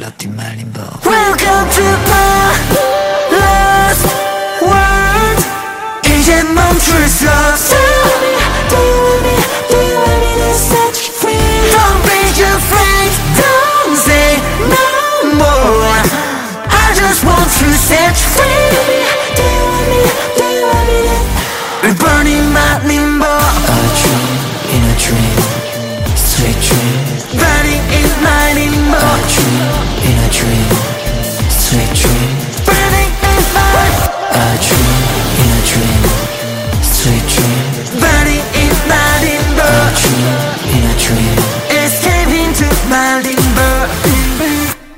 melody 말린 법. Welcome to my last world. 이제 멈출 수 없어. Do you want me? Do you want me to set you free? Don't be afraid. Don't say no more. I just want to set you free. Do you want me? Do you want me to? We're burning my limbo. A dream in a dream, sweet dream.